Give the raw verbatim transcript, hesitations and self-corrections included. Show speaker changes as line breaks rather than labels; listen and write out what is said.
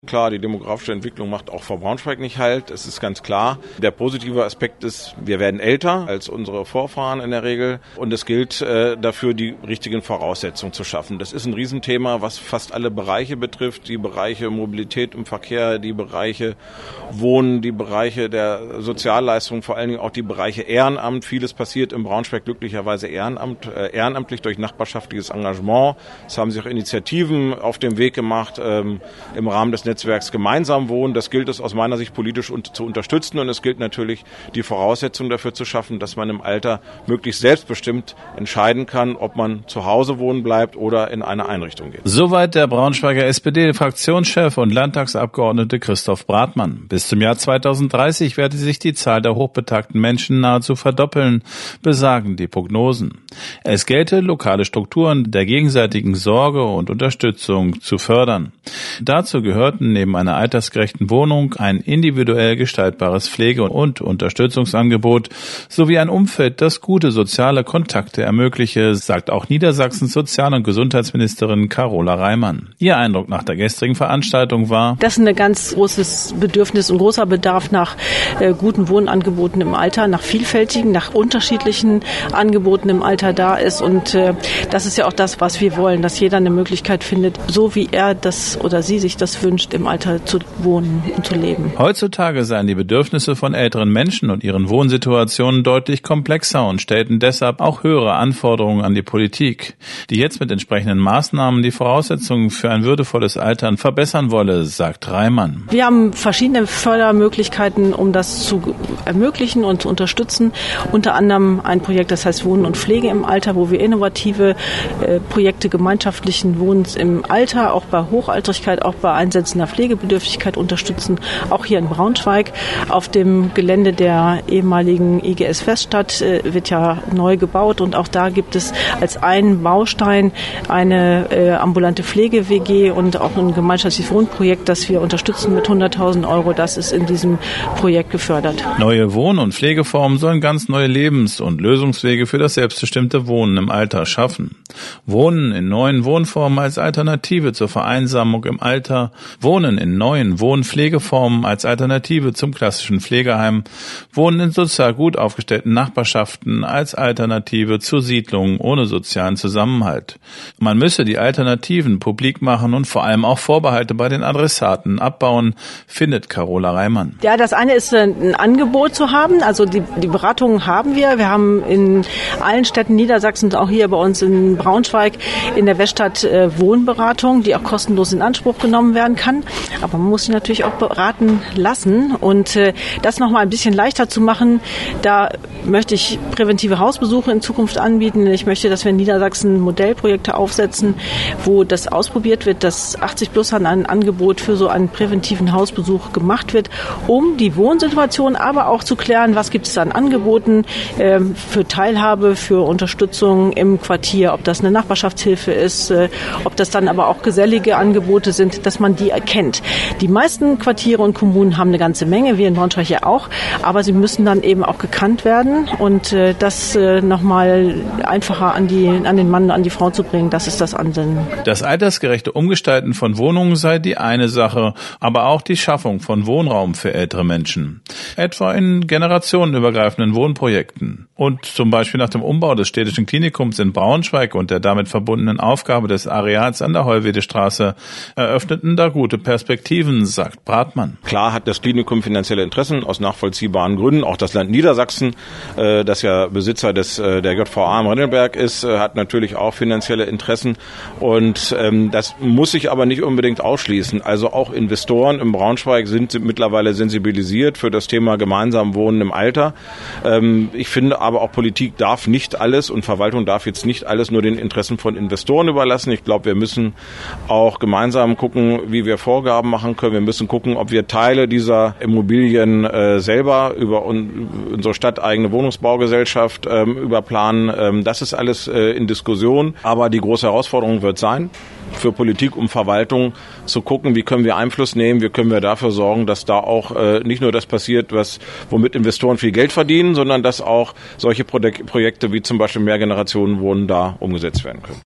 Klar, die demografische Entwicklung macht auch vor Braunschweig nicht halt, es ist ganz klar. Der positive Aspekt ist, wir werden älter als unsere Vorfahren in der Regel und es gilt äh, dafür, die richtigen Voraussetzungen zu schaffen. Das ist ein Riesenthema, was fast alle Bereiche betrifft, die Bereiche Mobilität im Verkehr, die Bereiche Wohnen, die Bereiche der Sozialleistungen, vor allen Dingen auch die Bereiche Ehrenamt. Vieles passiert im Braunschweig glücklicherweise Ehrenamt, äh, ehrenamtlich durch nachbarschaftliches Engagement. Es haben sich auch Initiativen auf den Weg gemacht ähm, im Rahmen des Netzwerks Gemeinsam wohnen. Das gilt es aus meiner Sicht politisch un- zu unterstützen und es gilt natürlich, die Voraussetzungen dafür zu schaffen, dass man im Alter möglichst selbstbestimmt entscheiden kann, ob man zu Hause wohnen bleibt oder in eine Einrichtung geht.
Soweit der Braunschweiger S P D-Fraktionschef und Landtagsabgeordnete Christoph Bratmann. Bis zum Jahr zweitausenddreißig werde sich die Zahl der hochbetagten Menschen nahezu verdoppeln, besagen die Prognosen. Es gelte, lokale Strukturen der gegenseitigen Sorge und Unterstützung zu fördern. Dazu gehörten neben einer altersgerechten Wohnung ein individuell gestaltbares Pflege- und Unterstützungsangebot sowie ein Umfeld, das gute soziale Kontakte ermögliche, sagt auch Niedersachsens Sozial- und Gesundheitsministerin Carola Reimann. Ihr Eindruck nach der gestrigen Veranstaltung war:
Das ist ein ganz großes Bedürfnis und großer Bedarf nach äh, guten Wohnangeboten im Alter, nach vielfältigen, nach unterschiedlichen Angeboten im Alter da ist und äh, das ist ja auch das, was wir wollen, dass jeder eine Möglichkeit findet, so wie er das oder sie sich das wünscht, im Alter zu wohnen und zu leben.
Heutzutage seien die Bedürfnisse von älteren Menschen und ihren Wohnsituationen deutlich komplexer und stellten deshalb auch höhere Anforderungen an die Politik, die jetzt mit entsprechenden Maßnahmen die Voraussetzungen für ein würdevolles Altern verbessern wolle, sagt Reimann.
Wir haben verschiedene Fördermöglichkeiten, um das zu ermöglichen und zu unterstützen. Unter anderem ein Projekt, das heißt Wohnen und Pflege im Alter, wo wir innovative äh, Projekte gemeinschaftlichen Wohnens im Alter, auch bei Hochaltrigkeit, auch bei einsetzender Pflegebedürftigkeit unterstützen, auch hier in Braunschweig. Auf dem Gelände der ehemaligen I G S Weststadt äh, wird ja neu gebaut und auch da gibt es als einen Baustein eine äh, ambulante Pflege-W G und auch ein gemeinschaftliches Wohnprojekt, das wir unterstützen mit hunderttausend Euro. Das ist in diesem Projekt gefördert.
Neue Wohn- und Pflegeformen sollen ganz neue Lebens- und Lösungswege für das selbstbestimmte Wohnen im Alter schaffen. Wohnen in neuen Wohnformen als Alternative zur Vereinsamung im Alter, Wohnen in neuen Wohn-Pflegeformen als Alternative zum klassischen Pflegeheim, Wohnen in sozial gut aufgestellten Nachbarschaften als Alternative zu Siedlungen ohne sozialen Zusammenhalt. Man müsse die Alternativen publik machen und vor allem auch Vorbehalte bei den Adressaten abbauen, findet Carola Reimann.
Ja, das eine ist ein Angebot zu haben, also die, die Beratungen haben wir. Wir haben in allen Städten Niedersachsens, auch hier bei uns in Braunschweig, in der Weststadt äh, Wohnberatung, die auch kostenlos in Anspruch genommen werden kann. Aber man muss sich natürlich auch beraten lassen und äh, das nochmal ein bisschen leichter zu machen, da möchte ich präventive Hausbesuche in Zukunft anbieten. Ich möchte, dass wir in Niedersachsen Modellprojekte aufsetzen, wo das ausprobiert wird, dass achtzig plus an ein Angebot für so einen präventiven Hausbesuch gemacht wird, um die Wohnsituation aber auch zu klären, was gibt es an Angeboten äh, für Teilhabe, für Unterstützung im Quartier, ob das eine Nachbarschaftshilfe ist, äh, ob das dann aber auch gesellige Angebote sind, dass man die erkennt. Die meisten Quartiere und Kommunen haben eine ganze Menge, wir in Braunschweig ja auch, aber sie müssen dann eben auch gekannt werden und äh, das äh, nochmal einfacher an, die, an den Mann, an die Frau zu bringen, das ist das Ansinnen.
Das altersgerechte Umgestalten von Wohnungen sei die eine Sache, aber auch die Schaffung von Wohnraum für ältere Menschen. Etwa in generationenübergreifenden Wohnprojekten. Und zum Beispiel nach dem Umbau des städtischen Klinikums in Braunschweig und der damit verbundenen Aufgabe des Areals an der Heuwedestraße eröffneten da gute Perspektiven, sagt Bratmann.
Klar hat das Klinikum finanzielle Interessen aus nachvollziehbaren Gründen. Auch das Land Niedersachsen, äh, das ja Besitzer des äh, der J V A am Rennelberg ist, äh, hat natürlich auch finanzielle Interessen. Und ähm, das muss sich aber nicht unbedingt ausschließen. Also auch Investoren im Braunschweig sind mittlerweile sensibilisiert für das Thema gemeinsam Wohnen im Alter. Ähm, ich finde aber auch, Politik darf nicht alles und Verwaltung darf jetzt nicht alles nur den Interessen von Investoren überlassen. Ich glaube, wir müssen auch gemeinsam gucken, wie wir Vorgaben machen können. Wir müssen gucken, ob wir Teile dieser Immobilien äh, selber über un- unsere stadteigene Wohnungsbaugesellschaft ähm, überplanen. Ähm, das ist alles äh, in Diskussion. Aber die große Herausforderung wird sein, für Politik und Verwaltung zu gucken, wie können wir Einfluss nehmen, wie können wir dafür sorgen, dass da auch äh, nicht nur das passiert, was womit Investoren viel Geld verdienen, sondern dass auch solche Projek- Projekte wie zum Beispiel Mehrgenerationenwohnen da umgesetzt werden können.